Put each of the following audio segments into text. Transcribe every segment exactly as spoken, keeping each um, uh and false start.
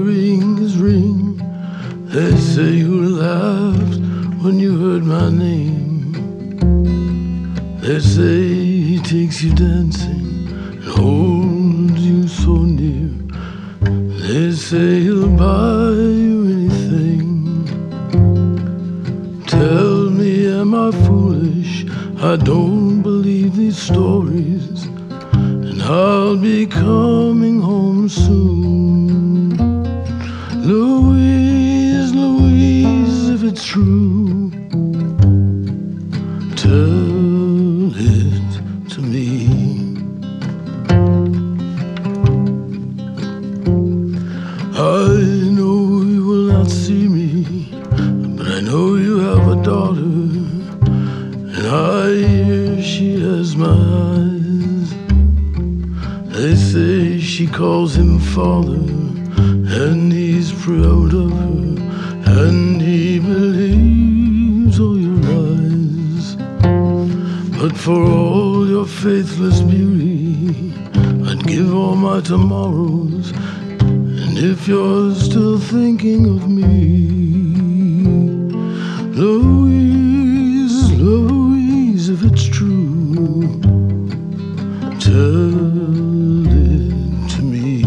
rings ring. They say you laughed when you heard my name. They say he takes you dancing and holds you so near. They say he'll buy you anything. Tell me, am I foolish? I don't believe these stories, and I'll be coming home soon. Louise, Louise, if it's true, tell it to me. I know you will not see me, but I know you have a daughter, and I hear she has my eyes. They say she calls him father, and he's proud of her, and he believes all your lies. But for all your faithless beauty, I'd give all my tomorrows. And if you're still thinking of me, Louise, Louise, if it's true, tell it to me.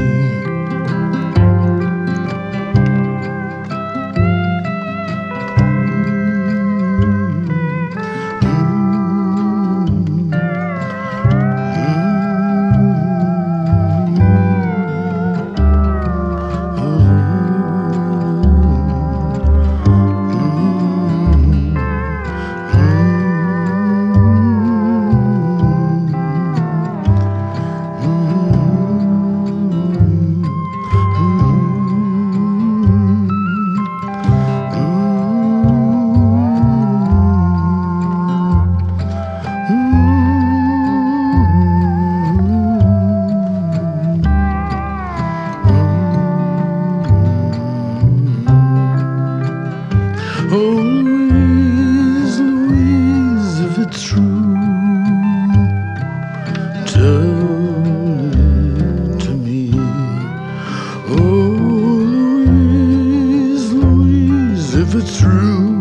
Oh, Louise, Louise, if it's true, tell it to me. Oh, Louise, Louise, if it's true,